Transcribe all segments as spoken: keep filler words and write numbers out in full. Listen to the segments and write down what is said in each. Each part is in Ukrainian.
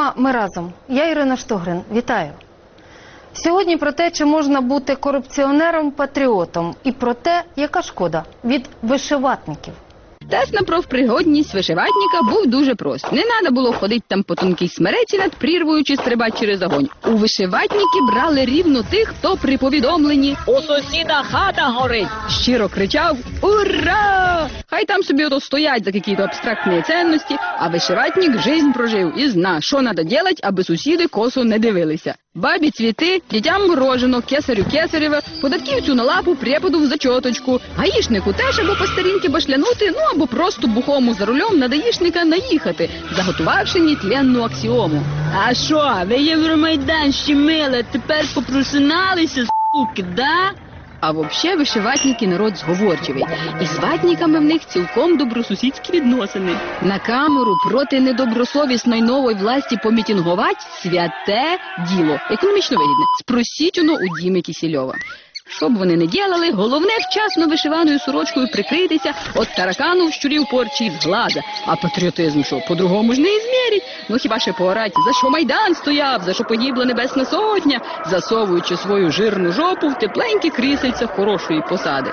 Програма «Ми разом». Я Ірина Штогрин. Вітаю. Сьогодні про те, чи можна бути корупціонером-патріотом, і про те, яка шкода від вишиватників. Тест на профпригодність вишиватника був дуже прост. Не треба було ходити там по тонкій смереці над прірвою чи стрибати через огонь. У вишиватники брали рівно тих, хто при повідомленні «У сусіда хата горить!» щиро кричав «Ура!». Хай там собі ото стоять за якісь абстрактні цінності, а вишиватник жизнь прожив і зна, що треба робити, аби сусіди косо не дивилися. Бабі цвіти, дітям морожено, кесарю кесарєве, податківцю на лапу, преподу в зачоточку, гаїшнику теж або по старінки башлянути, ну або просто бухому за рулем на даїшника наїхати, заготувавши нетленну аксіому. А що, ви Євромайдан щемили, тепер попросиналися, суки, да? А взагалі вишиватники народ зговорчивий. І з ватниками в них цілком добросусідські відносини. На камеру проти недобросовісної нової власті помітингувати – святе діло. Економічно вигідне. Спросіть воно у Діми Кісельова. Що б вони не ділили, головне вчасно вишиваною сорочкою прикритися от таракану, щурів порчі з глаза. А патріотизм що, по-другому ж не ізмірить? Ну хіба ще поорать, за що Майдан стояв, за що погибла Небесна Сотня, засовуючи свою жирну жопу в тепленькі крісельця хорошої посади.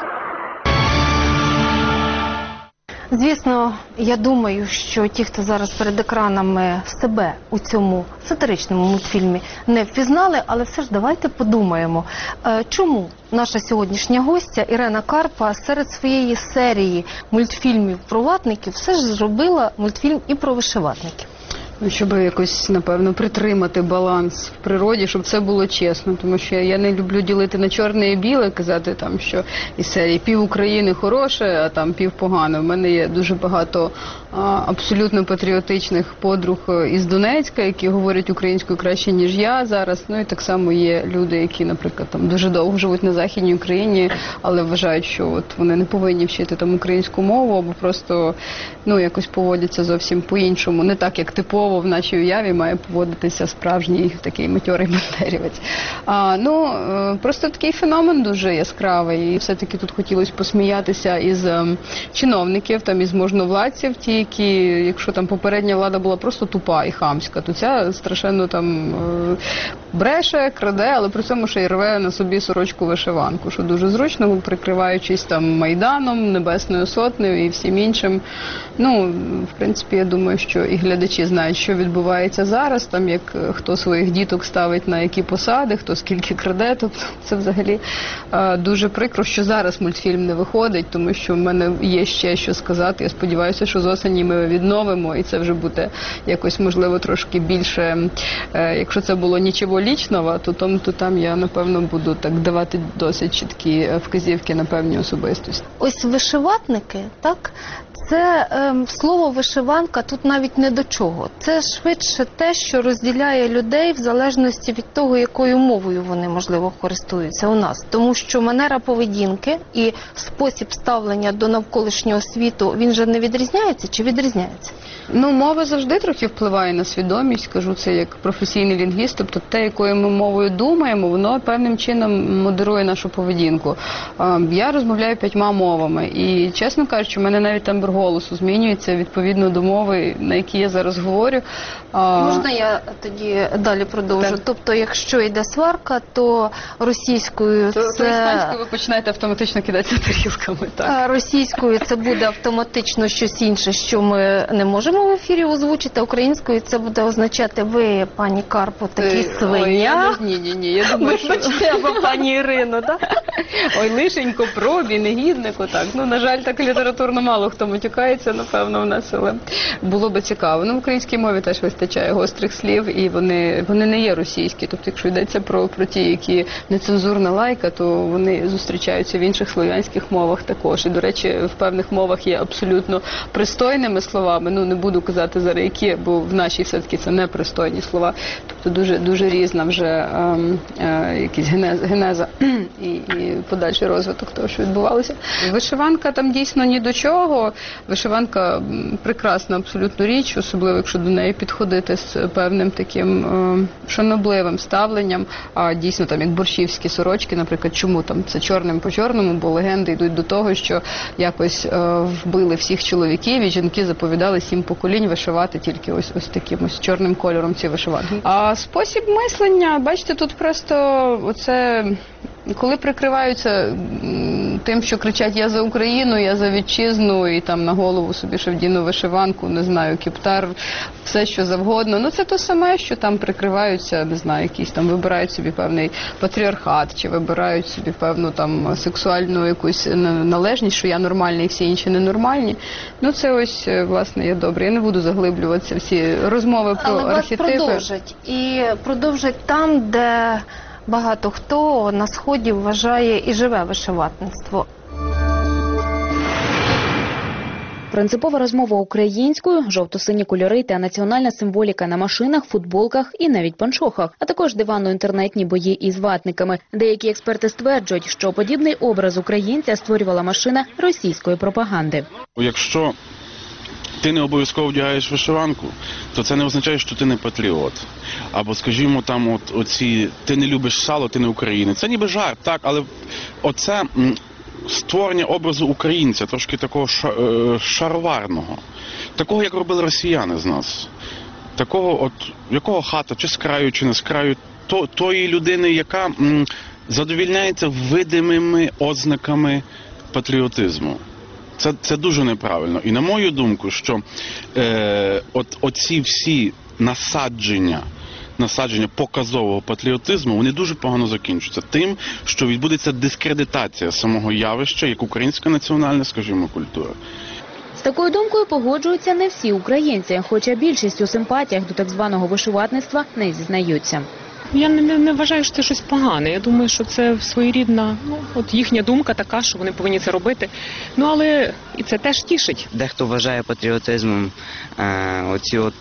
Звісно, я думаю, що ті, хто зараз перед екранами себе у цьому сатиричному мультфільмі не впізнали, але все ж давайте подумаємо, чому наша сьогоднішня гостя Ірена Карпа серед своєї серії мультфільмів про ватників все ж зробила мультфільм і про вишиватників. Щоб якось, напевно, притримати баланс в природі, щоб це було чесно. Тому що я не люблю ділити на чорне і біле, казати, там, що із серії пів України хороше, а там пів погане. У мене є дуже багато а, абсолютно патріотичних подруг із Донецька, які говорять українською краще, ніж я зараз. Ну і так само є люди, які, наприклад, там дуже довго живуть на Західній Україні, але вважають, що от вони не повинні вчити там українську мову, або просто, ну, якось поводяться зовсім по-іншому. Не так, як типово в нашій уяві має поводитися справжній такий матьорий бандерівець. А, ну, просто такий феномен дуже яскравий. І все-таки тут хотілося посміятися із ем, чиновників, там, із можновладців, ті, які, якщо там попередня влада була просто тупа і хамська, то ця страшенно там е, бреше, краде, але при цьому ще й рве на собі сорочку-вишиванку, що дуже зручно, прикриваючись там Майданом, Небесною Сотнею і всім іншим. Ну, в принципі, я думаю, що і глядачі знають, що відбувається зараз, там як хто своїх діток ставить на які посади, хто скільки краде, тобто це взагалі е, дуже прикро, що зараз мультфільм не виходить, тому що в мене є ще що сказати. Я сподіваюся, що з осені ми відновимо, і це вже буде якось, можливо, трошки більше, е, якщо це було нічого лічного, то там, то там я, напевно, буду так давати досить чіткі вказівки на певні особистості. Ось вишиватники, так? Це е, слово «вишиванка» тут навіть не до чого. Це швидше те, що розділяє людей в залежності від того, якою мовою вони, можливо, користуються у нас. Тому що манера поведінки і спосіб ставлення до навколишнього світу, він же не відрізняється чи відрізняється? Ну, мова завжди трохи впливає на свідомість, кажу це як професійний лінгвіст, тобто те, якою ми мовою думаємо, воно певним чином модерує нашу поведінку. Я розмовляю п'ятьма мовами і, чесно кажучи, у мене навіть тембр голосу змінюється відповідно до мови, на якій я зараз говорю. Можна я тоді далі продовжу? Так. Тобто, якщо йде сварка, то російською то, це... То іспанською ви починаєте автоматично кидатися тарілками, так. Російською це буде автоматично щось інше, що ми не можемо в ефірі озвучити, українською це буде означати ви, пані Карпо, такі свиня. Ні, ні, ні, я думаю, що... Або пані Ірино, так? Ой, лишенько, пробі, негіднику, так. Ну, на жаль, так літературно мало хто матюкається, напевно, в нас, але було би цікаво. Ну, в українській мові теж вистачає гострих слів, і вони, вони не є російські. Тобто, якщо йдеться про, про ті, які нецензурна лайка, то вони зустрічаються в інших слов'янських мовах також. І, до речі, в певних мовах є абсолютно пристойними словами. Ну, не буду казати зараз які, бо в нашій все-таки це непристойні слова. Тобто, дуже, дуже різна вже е, е, якісь генеза, генеза і, і подальший розвиток того, що відбувалося. Вишиванка там дійсно ні до чого. Вишиванка прекрасна абсолютно річ, особливо якщо до неї підходити з певним таким е, шанобливим ставленням. А дійсно там як борщівські сорочки, наприклад, чому там це чорним по чорному, бо легенди йдуть до того, що якось е, вбили всіх чоловіків і жінки заповідали сім поколінь вишивати тільки ось ось таким ось чорним кольором ці вишиванки. А спосіб мислення, бачите, тут просто оце, коли прикриваються м, тим, що кричать «я за Україну», «я за вітчизну» і там на голову собі ще вдіну вишиванку, не знаю, кептар, все що завгодно. Ну це то саме, що там прикриваються, не знаю, якісь там вибирають собі певний патріархат, чи вибирають собі певну там сексуальну якусь належність, що я нормальний і всі інші ненормальні. Ну це ось, власне, є добре. Я не буду заглиблюватися в ці розмови про Але вас архетипи. продовжать. І продовжать там, де багато хто на Сході вважає і живе вишиватництво. Принципова розмова українською, жовто-сині кольори та національна символіка на машинах, футболках і навіть панчохах, а також диванно-інтернетні бої із ватниками. Деякі експерти стверджують, що подібний образ українця створювала машина російської пропаганди. Якщо ти не обов'язково вдягаєш вишиванку, то це не означає, що ти не патріот. Або, скажімо, там от оці «ти не любиш сало, ти не українець». Це ніби жарт, так, але оце створення образу українця, трошки такого шароварного, такого, як робили росіяни з нас. Такого, от, якого хата, чи з краю, чи не з краю, то, тої людини, яка м, задовільняється видимими ознаками патріотизму. Це, це дуже неправильно. І на мою думку, що е, от, оці всі насадження, насадження показового патріотизму, вони дуже погано закінчуються тим, що відбудеться дискредитація самого явища, як українська національна, скажімо, культура. З такою думкою погоджуються не всі українці, хоча більшість у симпатіях до так званого вишиватництва не зізнаються. Я не, не, не вважаю, що це щось погане. Я думаю, що це своєрідна, ну, от їхня думка така, що вони повинні це робити. Ну, але і це теж тішить. Дехто вважає патріотизмом е, оці от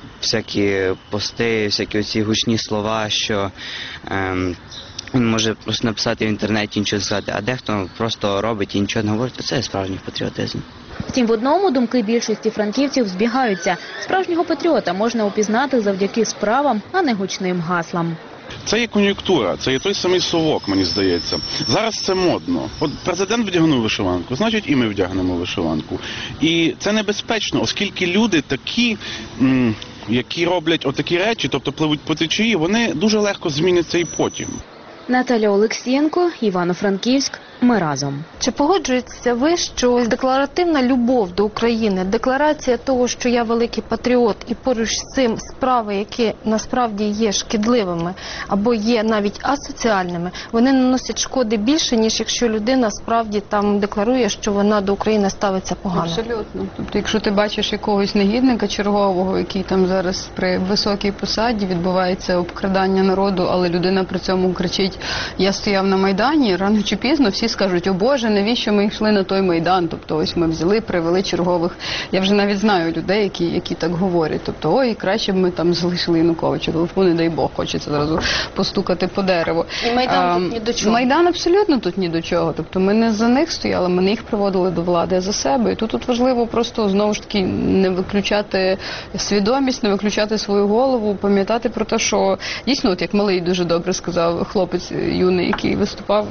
всякі пости, всякі оці гучні слова, що е, він може просто написати в інтернеті, нічого сказати, а дехто просто робить і нічого не говорить, то це є справжній патріотизм. Втім, в одному думки більшості франківців збігаються. Справжнього патріота можна упізнати завдяки справам, а не гучним гаслам. Це є кон'юнктура, це є той самий совок, мені здається. Зараз це модно. От президент вдягнув вишиванку, значить і ми вдягнемо вишиванку. І це небезпечно, оскільки люди такі, м, які роблять отакі речі, тобто пливуть по течії, вони дуже легко зміняться і потім. Наталя Олексієнко, Івано-Франківськ. Ми разом. Чи погоджуєтеся ви, що декларативна любов до України, декларація того, що я великий патріот, і поруч з цим справи, які насправді є шкідливими або є навіть асоціальними, вони наносять шкоди більше, ніж якщо людина справді там декларує, що вона до України ставиться погано? Абсолютно. Тобто, якщо ти бачиш якогось негідника чергового, який там зараз при високій посаді відбувається обкрадання народу, але людина при цьому кричить «я стояв на Майдані», рано чи пізно всі скажуть, о Боже, навіщо ми йшли на той Майдан? Тобто ось ми взяли, привели чергових. Я вже навіть знаю людей, які, які так говорять. Тобто, ой, краще б ми там залишили Януковича. Тобто, не дай Бог, хочеться зразу постукати по дереву. І Майдан а, тут ні до чого. Майдан абсолютно тут ні до чого. Тобто ми не за них стояли, ми не їх приводили до влади, а за себе. І тут, тут важливо просто, знову ж таки, не виключати свідомість, не виключати свою голову, пам'ятати про те, що дійсно, от як малий дуже добре сказав хлопець юний, який виступав,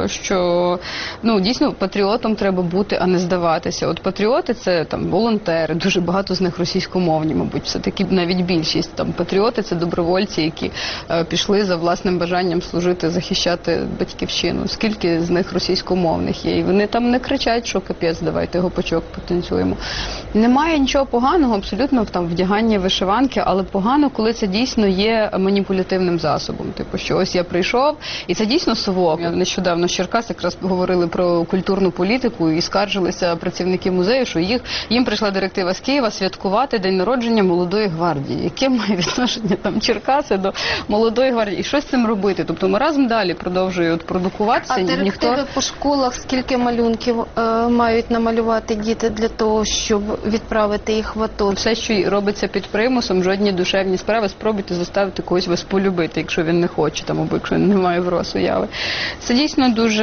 що ну, дійсно, патріотом треба бути, а не здаватися. От патріоти – це там волонтери, дуже багато з них російськомовні, мабуть, все-таки навіть більшість. Там патріоти – це добровольці, які е, пішли за власним бажанням служити, захищати батьківщину. Скільки з них російськомовних є? І вони там не кричать, що капець, давайте гопачок потанцюємо. Немає нічого поганого абсолютно в там вдяганні вишиванки, але погано, коли це дійсно є маніпулятивним засобом. Типу, що ось я прийшов, і це дійсно совок. Я нещодавно з Черкас якраз говорили про культурну політику і скаржилися працівники музею, що їх, їм прийшла директива з Києва святкувати день народження молодої гвардії. Яке має відношення там Черкаси до молодої гвардії? І що з цим робити? Тобто маразм далі продовжує от продукуватися. А директиви ніхто... по школах, скільки малюнків е, мають намалювати діти для того, щоб відправити їх в АТО? Все, що робиться під примусом, жодні душевні справи, спробуйте заставити когось вас полюбити, якщо він не хоче, там, або якщо він не має враз уяви. Це дійсно дуже не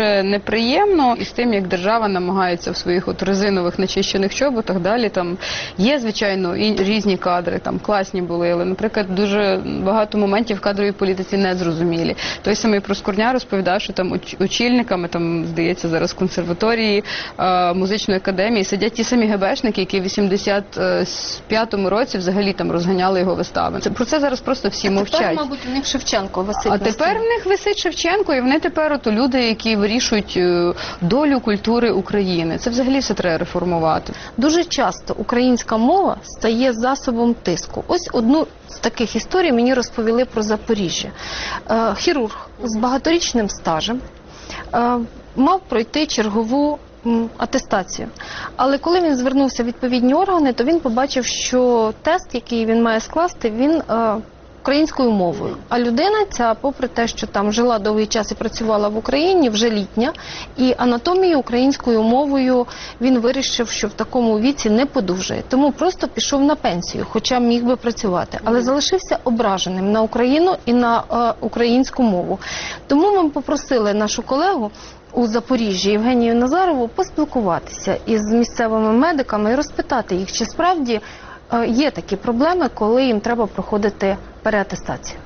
неприємно. І з тим, як держава намагається в своїх от резинових начищених чоботах, далі там є, звичайно, і різні кадри, там класні були, але, наприклад, дуже багато моментів в кадровій політиці не зрозумілі. Той самий Проскурня розповідав, що там очільниками, там, здається, зараз консерваторії, е, музичної академії сидять ті самі ГБшники, які в вісімдесят п'ятому році взагалі там розганяли його вистави. Це, про це зараз просто всі А мовчать. тепер, мабуть, у них Шевченко висить. А на тепер стіні. в них висить Шевченко, і вони тепер ото люди, які вирішують е, долю культури України. Це взагалі все треба реформувати. Дуже часто українська мова стає засобом тиску. Ось одну з таких історій мені розповіли про Запоріжжя. Е, хірург з багаторічним стажем е, мав пройти чергову м, атестацію. Але коли він звернувся в відповідні органи, то він побачив, що тест, який він має скласти, він е, українською мовою. А людина ця, попри те, що там жила довгий час і працювала в Україні, вже літня, і анатомію українською мовою він вирішив, що в такому віці не подужає. Тому просто пішов на пенсію, хоча міг би працювати. Але залишився ображеним на Україну і на е, українську мову. Тому ми попросили нашу колегу у Запоріжжі Євгенію Назарову поспілкуватися із місцевими медиками і розпитати їх, чи справді е, є такі проблеми, коли їм треба проходити переатестацію.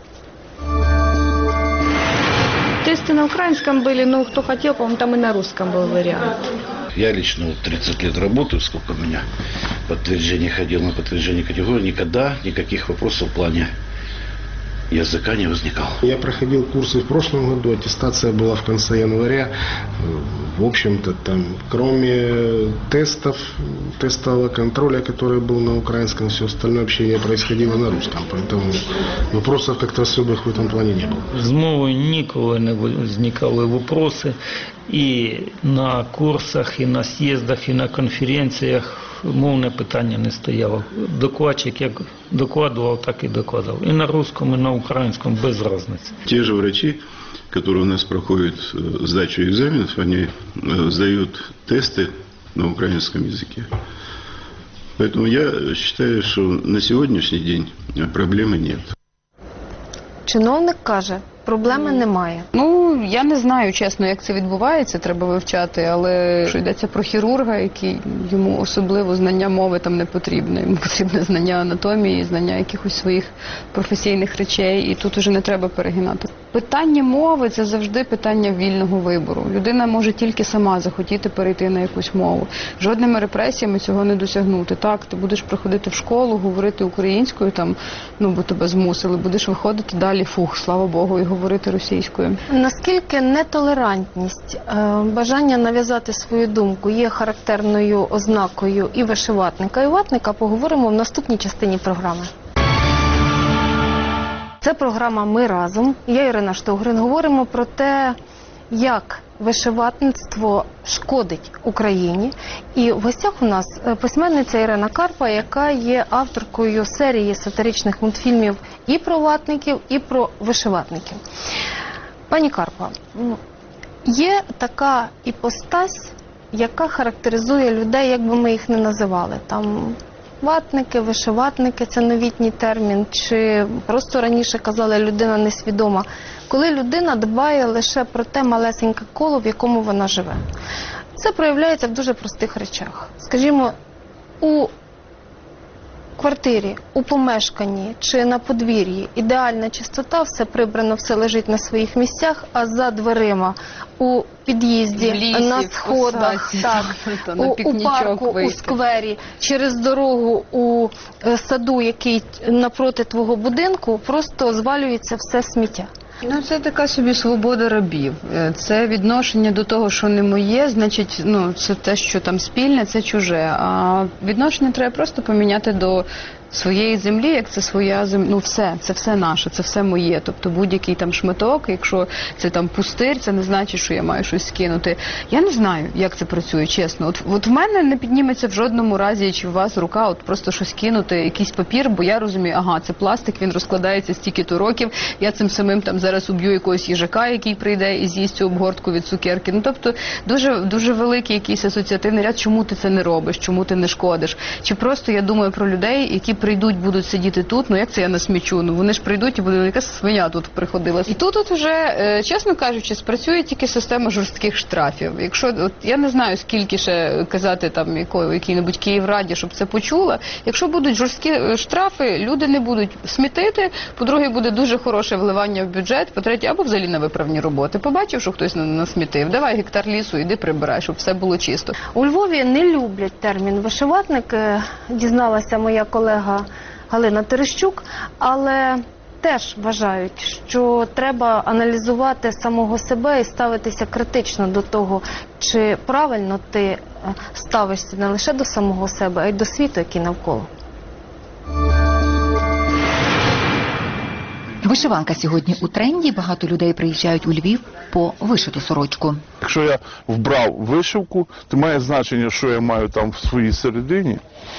Тесты на украинском были, но кто хотел, по-моему, там и на русском был вариант. Я лично вот тридцать лет работаю, сколько у меня подтверждений ходил на подтверждение категории, никогда никаких вопросов в плане языка не возникал. Я проходил курсы в прошлом году, аттестация была в конце января. В общем-то, там, кроме тестов, тестового контроля, который был на украинском, все остальное общение происходило на русском. Поэтому вопросов как-то особых в этом плане не было. З мовою ніколи не виникали вопроси. І на курсах, і на з'їздах, і на конференціях мовне питання не стояло. Докладчик як докладував, так і докладав. І на русском, і на українському без різниці. Те же врачи, которые у нас проходят сдачу экзаменов, они сдают тесты на украинском языке. Поэтому я считаю, что на сегодняшний день проблемы нет. Чиновник каже, проблеми немає. Ну, я не знаю, чесно, як це відбувається, треба вивчати, але що йдеться про хірурга, який йому особливо знання мови там не потрібне. Йому потрібне знання анатомії, знання якихось своїх професійних речей, і тут уже не треба перегинати. Питання мови – це завжди питання вільного вибору. Людина може тільки сама захотіти перейти на якусь мову. Жодними репресіями цього не досягнути. Так, ти будеш приходити в школу, говорити українською, там, ну, бо тебе змусили, будеш виходити далі, фух, слава Богу, і говорити російською. Наскільки нетолерантність, бажання нав'язати свою думку є характерною ознакою і вишиватника, і ватника, поговоримо в наступній частині програми. Це програма «Ми разом». Я, Ірина Штогрин. Говоримо про те, як вишиватництво шкодить Україні. І в гостях у нас письменниця Ірина Карпа, яка є авторкою серії сатиричних мультфільмів і про ватників, і про вишиватників. Пані Карпа, є така іпостась, яка характеризує людей, як би ми їх не називали. Там ватники, вишиватники – це новітній термін, чи просто раніше казали «людина несвідома», коли людина дбає лише про те малесеньке коло, в якому вона живе. Це проявляється в дуже простих речах. Скажімо, у квартирі, у помешканні чи на подвір'ї ідеальна чистота, все прибрано, все лежить на своїх місцях, а за дверима у під'їзді, лісі, на сходах, так, Та, у, у парку, у сквері, через дорогу у е, саду, який напроти твого будинку, просто звалюється все сміття. Ну, це така собі свобода рабів. Це відношення до того, що не моє, значить, ну, це те, що там спільне, це чуже. А відношення треба просто поміняти до своєї землі, як це своя земля. Ну, все, це все наше, це все моє. Тобто будь-який там шматок, якщо це там пустир, це не значить, що я маю щось скинути. Я не знаю, як це працює, чесно. От, от в мене не підніметься в жодному разі, чи в вас рука, от просто щось кинути, якийсь папір, бо я розумію, ага, це пластик, він розкладається стільки-то років, я цим самим там зараз уб'ю якогось їжака, який прийде і з'їсть цю обгортку від цукерки. Ну, тобто, дуже, дуже великий якийсь асоціативний ряд, чому ти це не робиш, чому ти не шкодиш. Чи просто я думаю про людей, які прийдуть, будуть сидіти тут, ну як це я насмічу? Ну вони ж прийдуть і буде якась свиня тут приходила. І тут от вже, чесно кажучи, спрацює тільки система жорстких штрафів. Якщо, от, я не знаю, скільки ще казати там якій-небудь Київраді, щоб це почула. Якщо будуть жорсткі штрафи, люди не будуть смітити, по-друге, буде дуже хороше вливання в бюджет, по-третє, або взагалі на виправні роботи. Побачив, що хтось насмітив, давай гектар лісу, іди прибирай, щоб все було чисто. У Львові не люблять термін «вишиватник», дізналася моя колега Галина Терещук, але теж вважають, що треба аналізувати самого себе і ставитися критично до того, чи правильно ти ставишся не лише до самого себе, а й до світу, який навколо. Вишиванка сьогодні у тренді, багато людей приїжджають у Львів по вишиту сорочку. Якщо я вбрав вишивку, то має значення, що я маю там в своїй середині.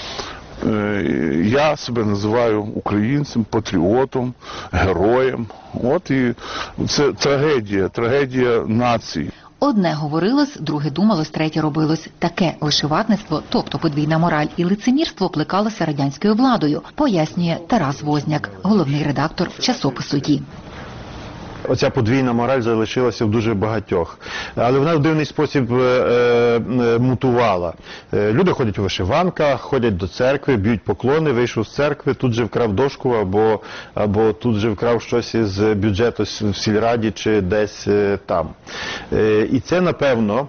Я себе називаю українцем, патріотом, героєм. От і це трагедія, трагедія нації. Одне говорилось, друге думалось, третє робилось. Таке вишиватництво, тобто подвійна мораль і лицемірство, плекалося радянською владою, пояснює Тарас Возняк, головний редактор часопису «Ї». Оця подвійна мораль залишилася в дуже багатьох. Але вона в дивний спосіб е, е, мутувала. Е, люди ходять у вишиванках, ходять до церкви, б'ють поклони, вийшов з церкви, тут же вкрав дошку або, або тут же вкрав щось із бюджету в сільраді чи десь е, там. Е, і це, напевно,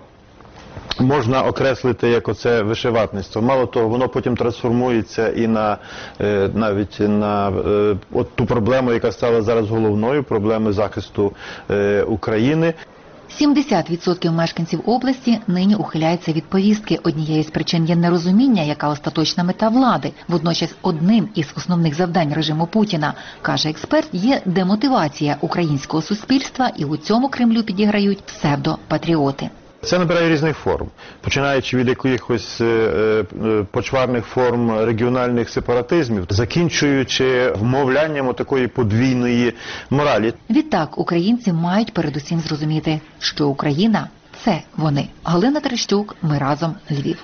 можна окреслити як оце вишиватництво. Мало того, воно потім трансформується і на е, навіть на е, от ту проблему, яка стала зараз головною, проблеми захисту е, України. сімдесят відсотків мешканців області нині ухиляються від повістки. Однією з причин є нерозуміння, яка остаточна мета влади. Водночас одним із основних завдань режиму Путіна, каже експерт, є демотивація українського суспільства, і у цьому Кремлю підіграють псевдопатріоти. Це набирає різних форм, починаючи від якихось е, е, почварних форм регіональних сепаратизмів, закінчуючи вмовлянням такої подвійної моралі. Відтак, українці мають передусім зрозуміти, що Україна – це вони. Галина Терещук, ми разом, Львів.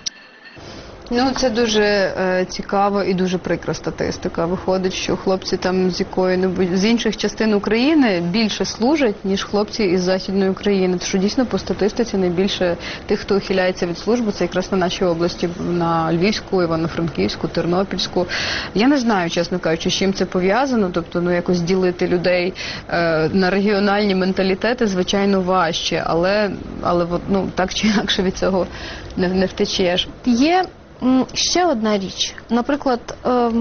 Ну, це дуже е, цікаво і дуже прикра статистика. Виходить, що хлопці там з якої-небудь з інших частин України більше служать, ніж хлопці із Західної України. Тому що дійсно по статистиці найбільше тих, хто ухиляється від служби, це якраз на нашій області, на Львівську, Івано-Франківську, Тернопільську. Я не знаю, чесно кажучи, з чим це пов'язано, тобто, ну, якось ділити людей е, на регіональні менталітети, звичайно, важче, але, але ну, так чи інакше від цього не, не втечеш. Є ще одна річ. Наприклад,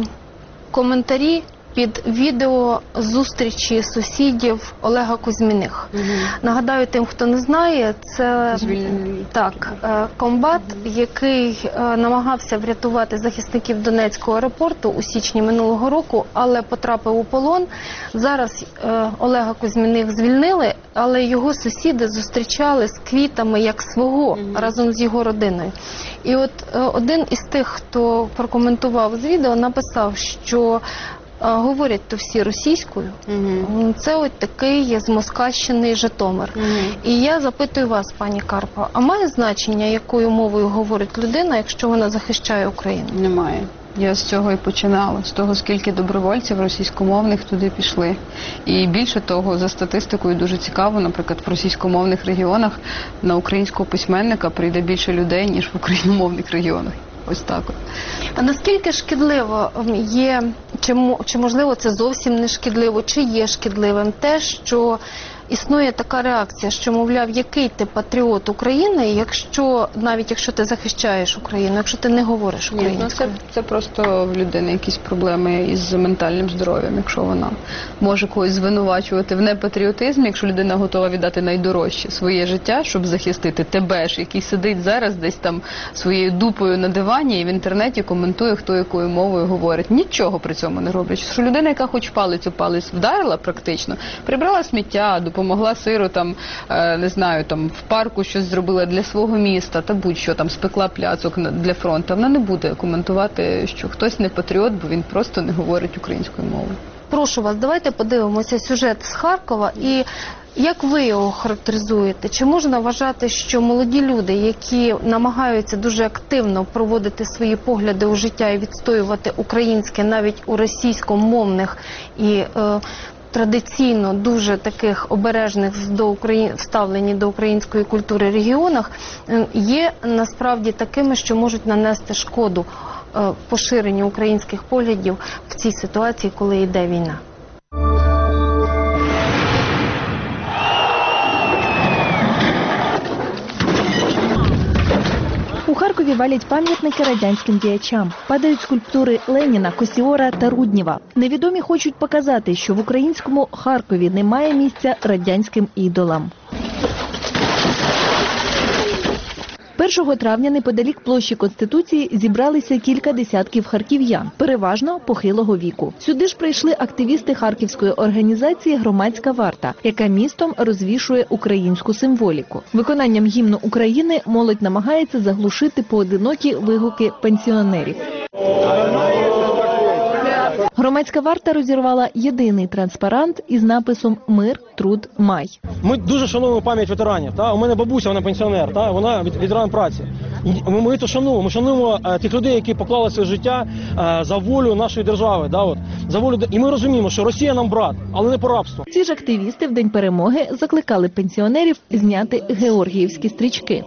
коментарі під відео зустрічі сусідів Олега Кузьміних. Угу. Нагадаю тим, хто не знає, це так, комбат, який намагався врятувати захисників Донецького аеропорту у січні минулого року, але потрапив у полон. Зараз Олега Кузьміних звільнили, але його сусіди зустрічали з квітами як свого, угу, разом з його родиною. І от один із тих, хто прокоментував з відео, написав, що говорять то всі російською. Угу. Це от такий змоскальщений Житомир. Угу. І я запитую вас, пані Карпа, а має значення, якою мовою говорить людина, якщо вона захищає Україну? Немає. Я з цього і починала, з того, скільки добровольців російськомовних туди пішли. І більше того, за статистикою дуже цікаво, наприклад, в російськомовних регіонах на українського письменника прийде більше людей, ніж в україномовних регіонах. Ось так. А наскільки шкідливо є, чи, чи можливо це зовсім не шкідливо, чи є шкідливим те, що існує така реакція, що, мовляв, який ти патріот України, якщо, навіть якщо ти захищаєш Україну, якщо ти не говориш українською? Ні, ну це, це просто в людини якісь проблеми із ментальним здоров'ям, якщо вона може когось звинувачувати в непатріотизмі, якщо людина готова віддати найдорожче своє життя, щоб захистити тебе ж, який сидить зараз десь там своєю дупою на дивані і в інтернеті коментує, хто якою мовою говорить. Нічого при цьому не роблять. Що людина, яка хоч палець у палець вдарила практично, прибрала сміття, допомогла сиру, там, не знаю, там, в парку щось зробила для свого міста, та будь-що, там, спекла пляцок для фронту, вона не буде коментувати, що хтось не патріот, бо він просто не говорить українською мовою. Прошу вас, давайте подивимося сюжет з Харкова і Як ви його характеризуєте? Чи можна вважати, що молоді люди, які намагаються дуже активно проводити свої погляди у життя і відстоювати українське навіть у російськомовних і е, традиційно дуже таких обережних до Украї... вставлені до української культури регіонах, е, є насправді такими, що можуть нанести шкоду е, поширенню українських поглядів в цій ситуації, коли йде війна? У Харкові валять пам'ятники радянським діячам. Падають скульптури Леніна, Косіора та Руднєва. Невідомі хочуть показати, що в українському Харкові немає місця радянським ідолам. першого травня неподалік площі Конституції зібралися кілька десятків харків'ян, переважно похилого віку. Сюди ж прийшли активісти харківської організації «Громадська варта», яка містом розвішує українську символіку. Виконанням гімну України молодь намагається заглушити поодинокі вигуки пенсіонерів. Громадська варта розірвала єдиний транспарант із написом «Мир, труд, май». Ми дуже шануємо пам'ять ветеранів. Та? У мене бабуся, вона пенсіонер, та? Вона ветеран праці. Ми, ми то шануємо, ми шануємо а, тих людей, які поклали своє життя а, за волю нашої держави. Да? От. За волю... І ми розуміємо, що Росія нам брат, але не по рабству. Ці ж активісти в День перемоги закликали пенсіонерів зняти георгіївські стрічки.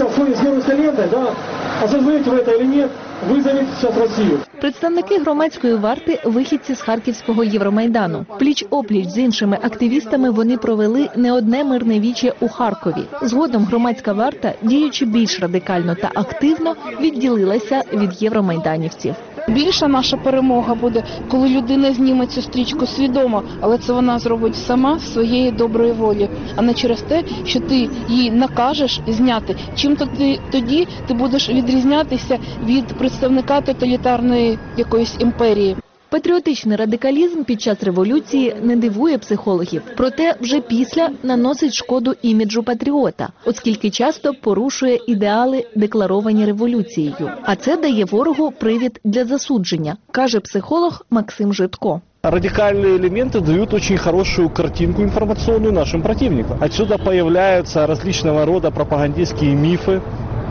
Представники громадської варти – вихідці з Харківського Євромайдану. Пліч-опліч з іншими активістами вони провели не одне мирне віче у Харкові. Згодом громадська варта, діючи більш радикально та активно, відділилася від євромайданівців. Більша наша перемога буде, коли людина зніме цю стрічку свідомо, але це вона зробить сама з своєї доброї волі, а не через те, що ти їй накажеш зняти. Чим-то ти тоді ти будеш відрізнятися від представника тоталітарної якоїсь імперії. Патріотичний радикалізм під час революції не дивує психологів. Проте вже після наносить шкоду іміджу патріота, оскільки часто порушує ідеали, декларовані революцією. А це дає ворогу привід для засудження, каже психолог Максим Житко. Радикальные элементы дают очень хорошую картинку информационную нашим противникам. Отсюда появляются различного рода пропагандистские мифы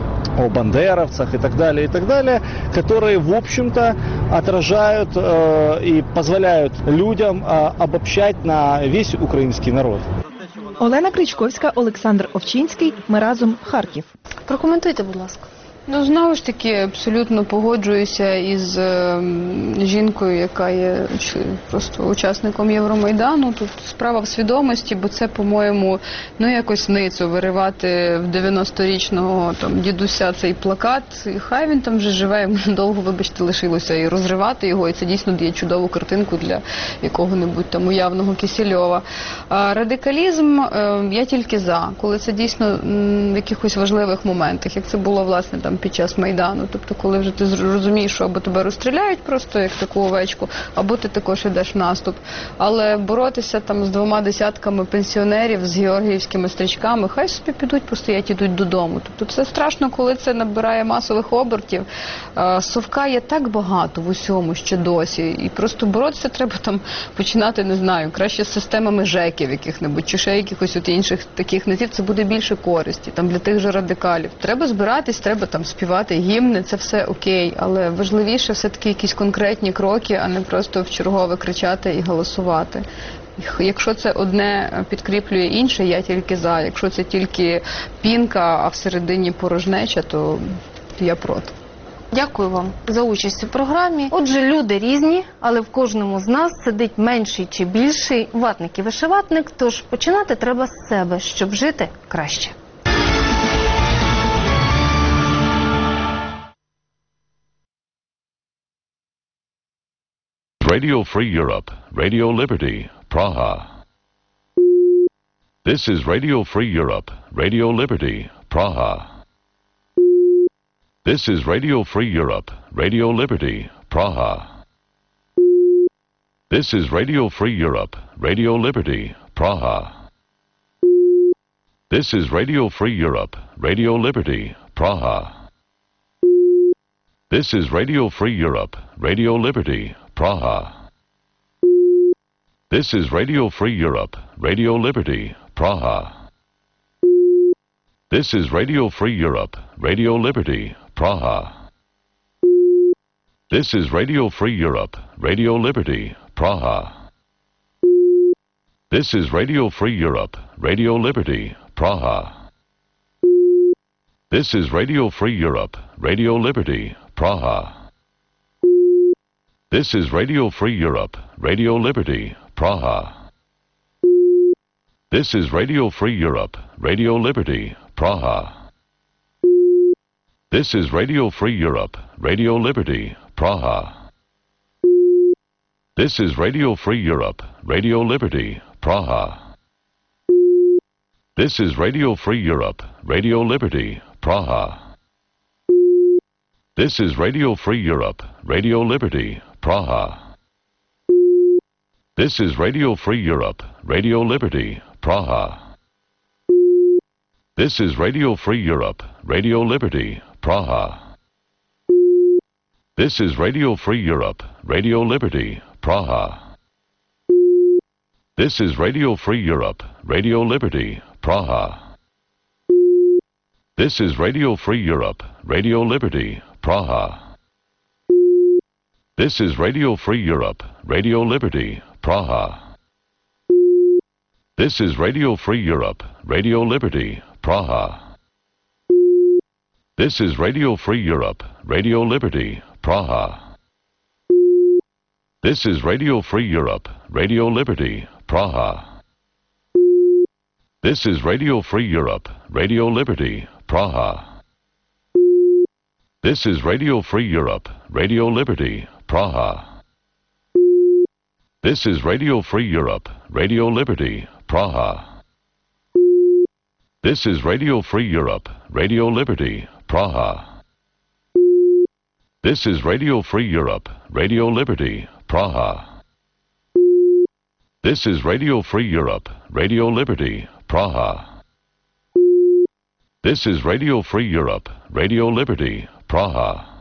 о бандеровцах и так далее, и так далее, которые, в общем-то, отражают э, и позволяют людям э, обобщать на весь український народ. Олена Кричковська, Олександр Овчинський. Ми разом. Харків. Прокоментуйте, будь ласка. Ну, знову ж таки, абсолютно погоджуюся із е, жінкою, яка є просто учасником Євромайдану. Тут справа в свідомості, бо це, по-моєму, ну якось ницо виривати в дев'яносторічного там дідуся цей плакат. І хай він там вже живе, йому довго, вибачте, лишилося і розривати його, і це дійсно дає чудову картинку для якого-небудь там уявного Кисельова. А радикалізм е, я тільки за, коли це дійсно м, в якихось важливих моментах, як це було, власне, там під час Майдану. Тобто, коли вже ти розумієш, що або тебе розстріляють просто як таку овечку, або ти також йдеш в наступ. Але боротися там з двома десятками пенсіонерів з георгіївськими стрічками, хай собі підуть, постоять, ідуть додому. Тобто це страшно, коли це набирає масових обертів. Совка є так багато в усьому ще досі. І просто боротися треба там починати, не знаю, краще з системами ЖЕКів яких-небудь, чи ще якихось от інших таких низів. Це буде більше користі там для тих же радикалів. Треба збиратись, треба там співати гімни, це все окей, але важливіше все-таки якісь конкретні кроки, а не просто в чергове кричати і голосувати. Якщо це одне підкріплює інше, я тільки за. Якщо це тільки пінка, а всередині порожнеча, то я проти. Дякую вам за участь у програмі. Отже, люди різні, але в кожному з нас сидить менший чи більший ватник і вишиватник, тож починати треба з себе, щоб жити краще. Radio Free Europe, Radio Liberty, Praha. This is Radio Free Europe, Radio Liberty, Praha. This is Radio Free Europe, Radio Liberty, Praha. This is Radio Free Europe, Radio Liberty, Praha. This is Radio Free Europe, Radio Liberty, Praha. This is Radio Free Europe, Radio Liberty, Praha. This is Radio Free Europe, Radio Liberty, Praha. This is Radio Free Europe, Radio Liberty, Praha. This is Radio Free Europe, Radio Liberty, Praha. This is Radio Free Europe, Radio Liberty, Praha. This is Radio Free Europe, Radio Liberty, Praha. This is Radio Free Europe, Radio Liberty, Praha. This is Radio Free Europe, Radio Liberty, Praha. This is Radio Free Europe, Radio Liberty, Praha. This is Radio Free Europe, Radio Liberty, Praha. This is Radio Free Europe, Radio Liberty, Praha. This is Radio Free Europe, Radio Liberty, Praha. This is Radio Free Europe, Radio Liberty, Praha. This is Radio Free Europe, Radio Liberty, Praha. This is Radio Free Europe, Radio Liberty, Praha. This is Radio Free Europe, Radio Liberty, Praha. This is Radio Free Europe, Radio Liberty, Praha. This is Radio Free Europe, Radio Liberty, Praha. This is Radio Free Europe, Radio Liberty, Praha. This is Radio Free Europe, Radio Liberty, Praha. This is Radio Free Europe, Radio Liberty, Praha. This is Radio Free Europe, Radio Liberty, Praha. This is Radio Free Europe, Radio Liberty, Praha. This is Radio Free Europe, Radio Liberty, Praha. This is Radio Free Europe, Radio Liberty, Praha. This is Radio Free Europe, Radio Liberty, Praha. This is Radio Free Europe, Radio Liberty, Praha. This is Radio Free Europe, Radio Liberty, Praha.